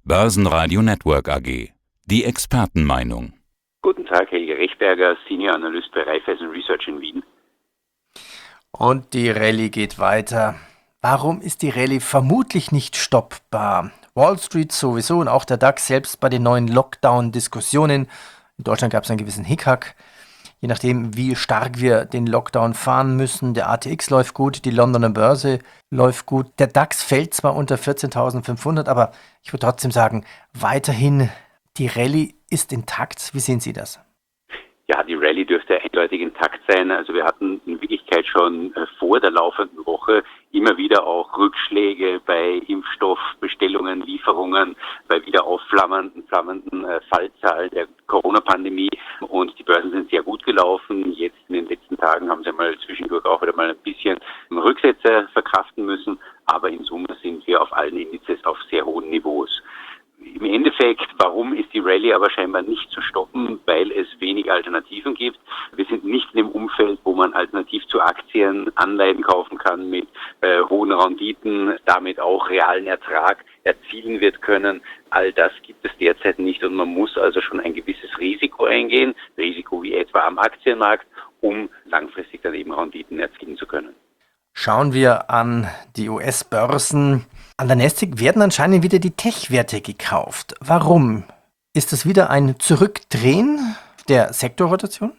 Börsenradio Network AG. Die Expertenmeinung. Guten Tag, Helge Rechberger, Senior Analyst bei Raiffeisen Research in Wien. Und die Rallye geht weiter. Warum ist die Rallye vermutlich nicht stoppbar? Wall Street sowieso und auch der DAX selbst bei den neuen Lockdown-Diskussionen. In Deutschland gab es einen gewissen Hickhack. Je nachdem, wie stark wir den Lockdown fahren müssen. Der ATX läuft gut, die Londoner Börse läuft gut. Der DAX fällt zwar unter 14.500, aber ich würde trotzdem sagen, weiterhin die Rallye ist intakt. Wie sehen Sie das? Ja, die Rallye dürfte eindeutig intakt sein. Also wir hatten in Wirklichkeit schon vor der laufenden Woche immer wieder auch Rückschläge bei Impfstoffbestellungen, Lieferungen, bei wieder aufflammenden Fallzahlen der Corona-Pandemie. Und die Börsen sind sehr gut gelaufen. Jetzt in den letzten Tagen haben sie mal zwischendurch auch wieder mal ein bisschen Rücksätze verkraften müssen. Aber in Summe sind wir auf allen Indizes auf sehr hohen Niveaus. Im Endeffekt, warum ist die Rallye aber scheinbar nicht zu stoppen? Weil es wenig Alternativen gibt. Wir sind nicht in dem Umfeld, wo man alternativ zu Aktien Anleihen kaufen kann mit hohen Renditen, damit auch realen Ertrag erzielen wird können. All das gibt es derzeit nicht und man muss also schon ein gewisses Risiko eingehen, Risiko wie etwa am Aktienmarkt, um langfristig dann eben Renditen erzielen zu können. Schauen wir an die US-Börsen. An der Nasdaq werden anscheinend wieder die Tech-Werte gekauft. Warum? Ist das wieder ein Zurückdrehen der Sektorrotation?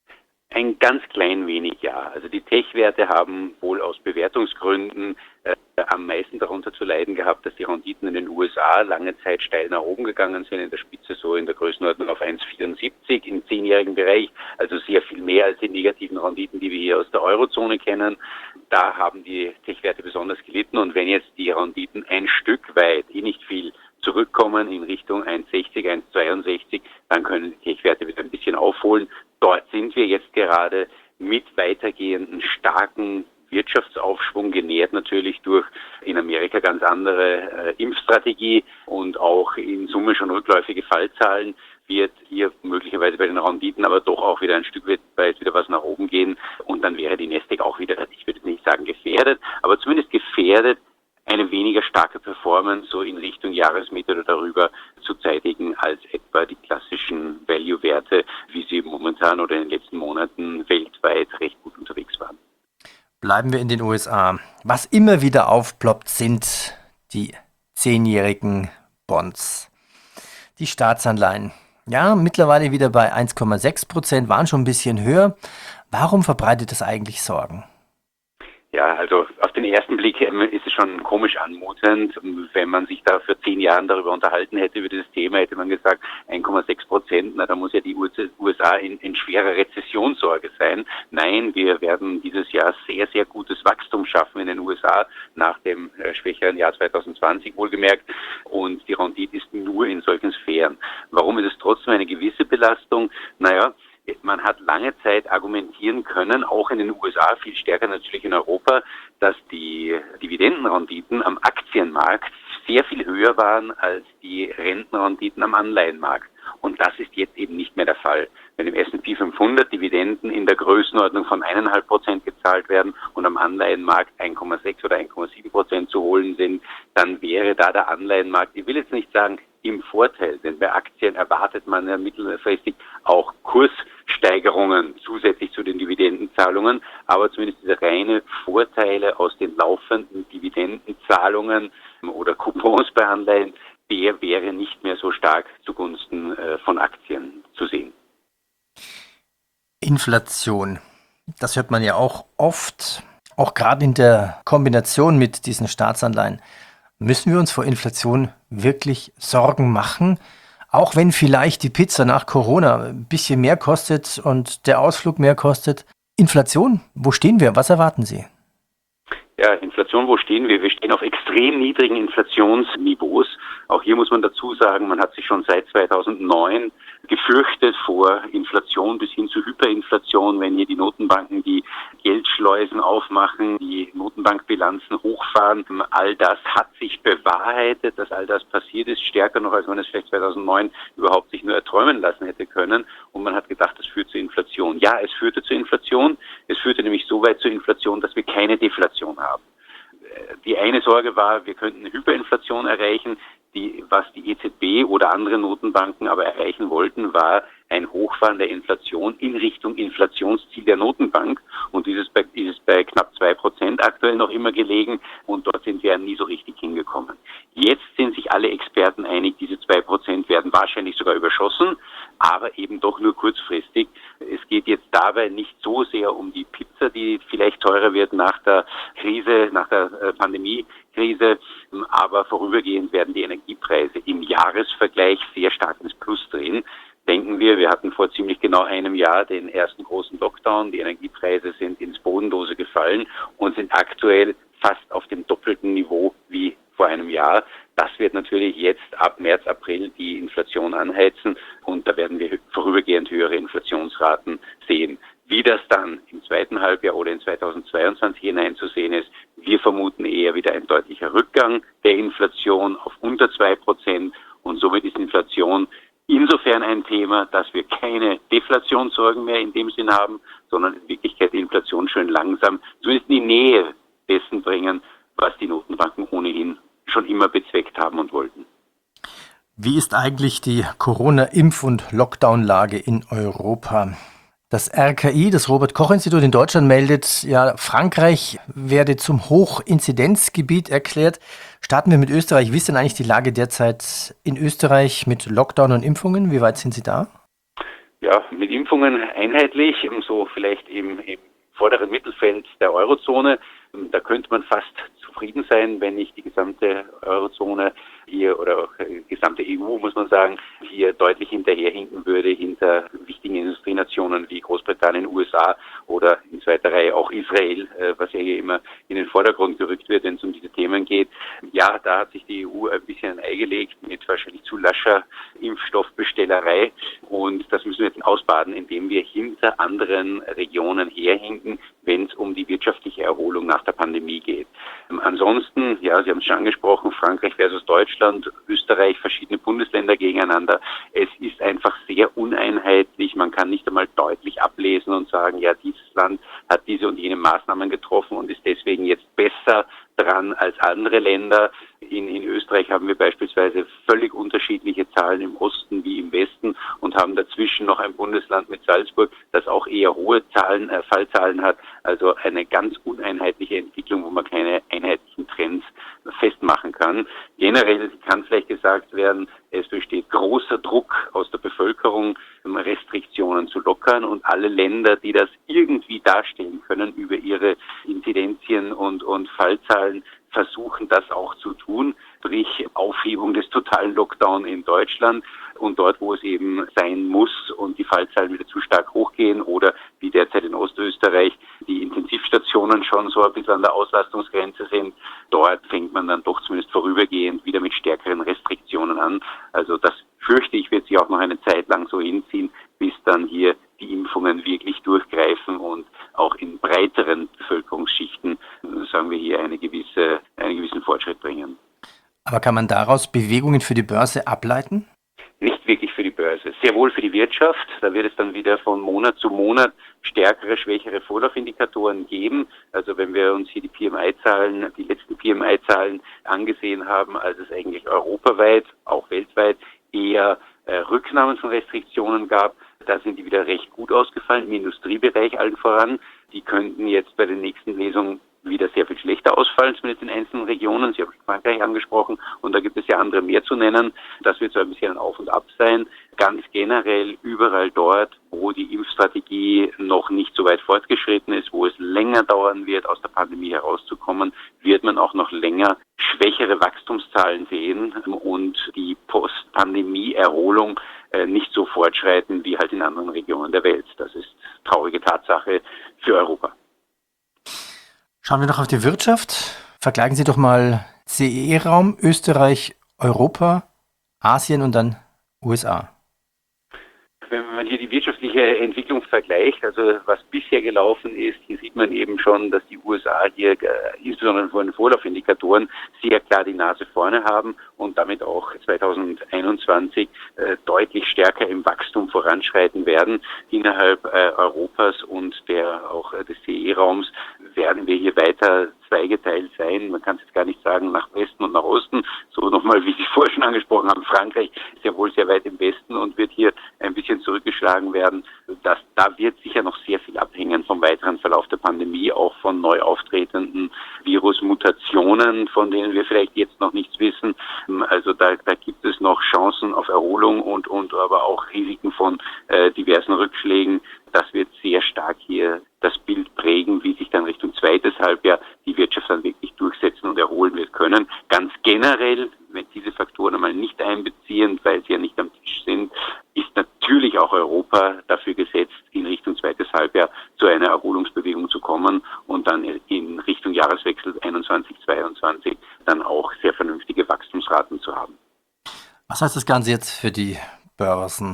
Ein ganz klein wenig, ja. Also die Tech-Werte haben wohl aus Bewertungsgründen am meisten darunter zu leiden gehabt, dass die Renditen in den USA lange Zeit steil nach oben gegangen sind, in der Spitze so in der Größenordnung auf 1,74 im 10-jährigen Bereich, also sehr viel mehr als die negativen Renditen, die wir hier aus der Eurozone kennen. Da haben die Tech-Werte besonders gelitten und wenn jetzt die Renditen ein Stück weit, nicht viel, zurückkommen in Richtung 1,60, 1,62, dann können die Tech-Werte wieder ein bisschen aufholen. Dort sind wir jetzt gerade mit weitergehenden starken Wirtschaftsaufschwung, genährt natürlich durch in Amerika ganz andere Impfstrategie und auch in Summe schon rückläufige Fallzahlen, wird hier möglicherweise bei den Renditen aber doch auch wieder ein Stück weit wieder was nach oben gehen und dann wäre die Nasdaq auch wieder, ich würde nicht sagen gefährdet, aber zumindest gefährdet, eine weniger starke Performance so in Richtung Jahresmitte oder darüber zu zeitigen als etwa die klassischen Value-Werte, wie sie momentan oder in den letzten Monaten weltweit recht gut unterwegs waren. Bleiben wir in den USA. Was immer wieder aufploppt, sind die 10-jährigen Bonds, die Staatsanleihen. Ja, mittlerweile wieder bei 1,6%, waren schon ein bisschen höher. Warum verbreitet das eigentlich Sorgen? Ja, also auf den ersten Blick ist es schon komisch anmutend. Wenn man sich da vor 10 Jahren darüber unterhalten hätte, über dieses Thema, hätte man gesagt, 1,6%, na da muss ja die USA in schwerer Rezessionssorge sein. Nein, wir werden dieses Jahr sehr, sehr gutes Wachstum schaffen in den USA, nach dem schwächeren Jahr 2020 wohlgemerkt. Und die Rendite ist nur in solchen Sphären. Warum ist es trotzdem eine gewisse Belastung? Naja, man hat lange Zeit argumentieren können, auch in den USA, viel stärker natürlich in Europa, dass die Dividendenrenditen am Aktienmarkt sehr viel höher waren als die Rentenrenditen am Anleihenmarkt. Und das ist jetzt eben nicht mehr der Fall. Wenn im S&P 500 Dividenden in der Größenordnung von 1,5% gezahlt werden und am Anleihenmarkt 1,6 oder 1,7% zu holen sind, dann wäre da der Anleihenmarkt, ich will jetzt nicht sagen im Vorteil, denn bei Aktien erwartet man ja mittelfristig auch Kurssteigerungen zusätzlich zu den Dividendenzahlungen, aber zumindest diese reine Vorteile aus den laufenden Dividendenzahlungen oder Coupons bei Anleihen, der wäre nicht mehr so stark zugunsten von Aktien zu sehen. Inflation, das hört man ja auch oft, auch gerade in der Kombination mit diesen Staatsanleihen. Müssen wir uns vor Inflation wirklich Sorgen machen? Auch wenn vielleicht die Pizza nach Corona ein bisschen mehr kostet und der Ausflug mehr kostet. Inflation, wo stehen wir? Was erwarten Sie? Ja, Inflation, wo stehen wir? Wir stehen auf extrem niedrigen Inflationsniveaus. Auch hier muss man dazu sagen, man hat sich schon seit 2009 gefürchtet vor Inflation bis hin zu Hyperinflation, wenn hier die Notenbanken die Geldschleusen aufmachen, die Notenbankbilanzen hochfahren. All das hat sich bewahrheitet, dass all das passiert ist, stärker noch, als man es vielleicht 2009 überhaupt sich nur erträumen lassen hätte können. Und man hat gedacht, das führt zu Inflation. Ja, es führte zu Inflation. Es führte nämlich so weit zur Inflation, dass wir keine Deflation haben. Die eine Sorge war, wir könnten eine Hyperinflation erreichen. Was die EZB oder andere Notenbanken aber erreichen wollten, war ein Hochfahren der Inflation in Richtung Inflationsziel der Notenbank. Und dieses ist bei knapp 2% aktuell noch immer gelegen. Und dort sind wir nie so richtig hingekommen. Jetzt sind sich alle Experten einig, diese 2% werden wahrscheinlich sogar überschossen, aber eben doch nur kurzfristig. Es geht jetzt dabei nicht so sehr um die Pizza, die vielleicht teurer wird nach der Krise, nach der Pandemiekrise, aber vorübergehend werden die Energiepreise im Jahresvergleich sehr stark ins Plus drehen. Denken wir hatten vor ziemlich genau einem Jahr den ersten großen Lockdown. Die Energiepreise sind ins Bodenlose gefallen und sind aktuell fast auf dem doppelten Niveau wie vor einem Jahr. Das wird natürlich jetzt ab März, April die Inflation anheizen und da werden wir vorübergehend höhere Inflationsraten sehen. Wie das dann im zweiten Halbjahr oder in 2022 hineinzusehen ist, wir vermuten eher wieder ein deutlicher Rückgang der Inflation auf unter 2% und somit ist Inflation insofern ein Thema, dass wir keine Deflationssorgen mehr in dem Sinn haben, sondern in Wirklichkeit die Inflation schön langsam zumindest in die Nähe dessen bringen, was die Notenbanken ohnehin schon immer bezweckt haben und wollten. Wie ist eigentlich die Corona-Impf- und Lockdown-Lage in Europa? Das RKI, das Robert-Koch-Institut in Deutschland, meldet, ja, Frankreich werde zum Hochinzidenzgebiet erklärt. Starten wir mit Österreich. Wie ist denn eigentlich die Lage derzeit in Österreich mit Lockdown und Impfungen? Wie weit sind Sie da? Ja, mit Impfungen einheitlich, so vielleicht im vorderen Mittelfeld der Eurozone. Da könnte man fast zufrieden sein, wenn nicht die gesamte Eurozone hier oder auch die gesamte EU, muss man sagen, hier deutlich hinterherhinken würde, hinter wichtigen Industrienationen wie Großbritannien, USA oder in zweiter Reihe auch Israel, was ja hier immer in den Vordergrund gerückt wird, wenn es um diese Themen geht. Ja, da hat sich die EU ein bisschen ein Ei gelegt mit wahrscheinlich zu lascher Impfstoffbestellerei und das müssen wir jetzt ausbaden, indem wir hinter anderen Regionen herhinken, wenn es um die wirtschaftliche Erholung nach der Pandemie geht. Ansonsten, ja, Sie haben es schon angesprochen, Frankreich versus Deutschland, Österreich, verschiedene Bundesländer gegeneinander. Es ist einfach sehr uneinheitlich. Man kann nicht einmal deutlich ablesen und sagen, ja, dieses Land hat diese und jene Maßnahmen getroffen und ist deswegen jetzt besser dran als andere Länder. In Österreich haben wir beispielsweise völlig unterschiedliche Zahlen im Osten wie im Westen und haben dazwischen noch ein Bundesland mit Salzburg, das auch eher hohe Fallzahlen hat. Also eine ganz uneinheitliche Entwicklung, wo man keine einheitlichen Trends festmachen kann. Generell kann vielleicht gesagt werden, es besteht großer Druck aus der Bevölkerung, Restriktionen zu lockern und alle Länder, die das irgendwie darstellen können über ihre Inzidenzien und Fallzahlen, versuchen das auch zu tun, sprich Aufhebung des totalen Lockdown in Deutschland und dort, wo es eben sein muss und die Fallzahlen wieder zu stark hochgehen oder wie derzeit in Ostösterreich die Intensivstationen schon so ein bisschen an der Auslastungsgrenze sind, dort fängt man dann doch zumindest vorübergehend wieder mit stärkeren Restriktionen an. Also das fürchte ich, wird sich auch noch eine Zeit lang so hinziehen, bis dann hier die Impfungen wirklich durchgreifen und auch in breiteren Bevölkerungsschichten, sagen wir hier, einen gewissen Fortschritt bringen. Aber kann man daraus Bewegungen für die Börse ableiten? Nicht wirklich für die Börse, sehr wohl für die Wirtschaft. Da wird es dann wieder von Monat zu Monat stärkere, schwächere Vorlaufindikatoren geben. Also wenn wir uns hier die PMI-Zahlen, die letzten PMI-Zahlen angesehen haben, als es eigentlich europaweit, auch weltweit, eher Rücknahmen von Restriktionen gab, da sind die wieder recht gut ausgefallen, im Industriebereich allen voran. Die könnten jetzt bei den nächsten Lesungen wieder sehr viel schlechter ausfallen, zumindest in einzelnen Regionen. Sie haben Frankreich angesprochen und da gibt es ja andere mehr zu nennen. Das wird so ein bisschen ein Auf und Ab sein. Ganz generell überall dort, wo die Impfstrategie noch nicht so weit fortgeschritten ist, wo es länger dauern wird, aus der Pandemie herauszukommen, wird man auch noch länger schwächere Wachstumszahlen sehen und die Post-Pandemie-Erholung nicht so fortschreiten wie halt in anderen Regionen der Welt. Das ist traurige Tatsache für Europa. Schauen wir noch auf die Wirtschaft. Vergleichen Sie doch mal CEE-Raum, Österreich, Europa, Asien und dann USA. Wenn man hier die wirtschaftliche Entwicklung vergleicht, also was bisher gelaufen ist, hier sieht man eben schon, dass die USA hier insbesondere von den Vorlaufindikatoren sehr klar die Nase vorne haben und damit auch 2021 deutlich stärker im Wachstum voranschreiten werden. Innerhalb Europas und auch des CE-Raums werden wir hier weiter zweigeteilt sein. Man kann es jetzt gar nicht sagen nach Westen und nach Osten. So nochmal, wie Sie vorher schon angesprochen haben, Frankreich ist ja wohl sehr weit im Westen und wird hier ein bisschen zurückgeschlagen werden. Da wird sicher noch sehr viel abhängen vom weiteren Verlauf der Pandemie, auch von neu auftretenden Virusmutationen, von denen wir vielleicht jetzt noch nichts wissen. Also da gibt es noch Chancen auf Erholung und aber auch Risiken von diversen Rückschlägen. Das wird sehr stark hier das Bild prägen, wie sich dann Richtung zweites Halbjahr die Wirtschaft dann wirklich durchsetzen und erholen wird können. Ganz generell, wenn diese Faktoren einmal nicht einbeziehen, weil sie ja nicht am Tisch sind, ist natürlich auch Europa dafür gesetzt, in Richtung zweites Halbjahr zu einer Erholungsbewegung zu kommen und dann in Richtung Jahreswechsel 21/22 dann auch sehr vernünftige Wachstumsraten zu haben. Was heißt das Ganze jetzt für die Börsen?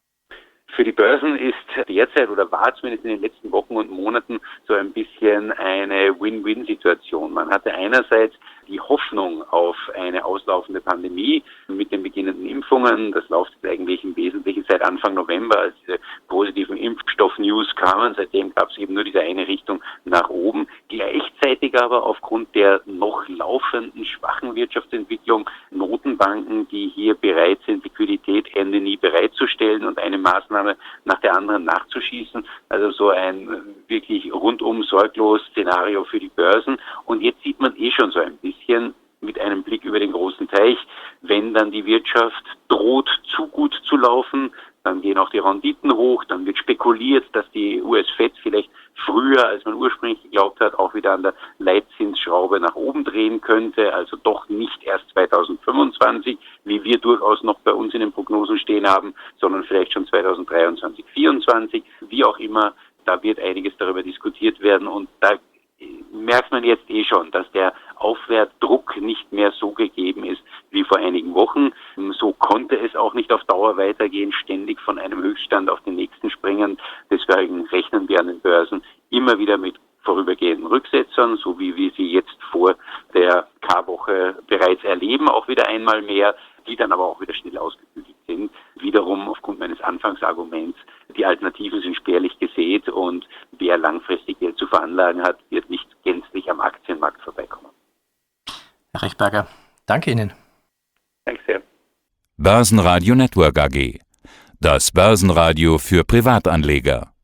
Für die Börsen ist derzeit oder war zumindest in den letzten Wochen und Monaten so ein bisschen eine Win-Win-Situation. Man hatte einerseits die Hoffnung auf eine auslaufende Pandemie mit den beginnenden Impfungen. Das läuft jetzt eigentlich im Wesentlichen seit Anfang November, als diese positiven Impfstoff-News kamen. Seitdem gab es eben nur diese eine Richtung nach oben. Gleichzeitig aber aufgrund der noch laufenden schwachen Wirtschaftsentwicklung Notenbanken, die hier bereit sind, Liquidität Ende nie bereitzustellen und eine Maßnahme nach der anderen nachzuschießen. Also so ein wirklich rundum sorglos Szenario für die Börsen. Und jetzt sieht man schon so ein bisschen mit einem Blick über den großen Teich, wenn dann die Wirtschaft droht, zu gut zu laufen, dann gehen auch die Renditen hoch, dann wird spekuliert, dass die US-Fed vielleicht früher, als man ursprünglich geglaubt hat, auch wieder an der Leitzinsschraube nach oben drehen könnte, also doch nicht erst 2025, wie wir durchaus noch bei uns in den Prognosen stehen haben, sondern vielleicht schon 2023, 2024, wie auch immer, da wird einiges darüber diskutiert werden und da merkt man jetzt schon, dass der Aufwärtsdruck nicht mehr so gegeben ist wie vor einigen Wochen. So konnte es auch nicht auf Dauer weitergehen, ständig von einem Höchststand auf den nächsten springen. Deswegen rechnen wir an den Börsen immer wieder mit vorübergehenden Rücksetzern, so wie wir sie jetzt vor der Karwoche bereits erleben, auch wieder einmal mehr, die dann aber auch wieder schnell ausgebügelt sind. Wiederum aufgrund meines Anfangsarguments, die Alternativen sind spärlich gesät und wer langfristig Geld zu veranlagen hat, wird nicht gänzlich am Aktienmarkt vorbeikommen. Herr Rechberger, danke Ihnen. Danke sehr. Börsenradio Network AG. Das Börsenradio für Privatanleger.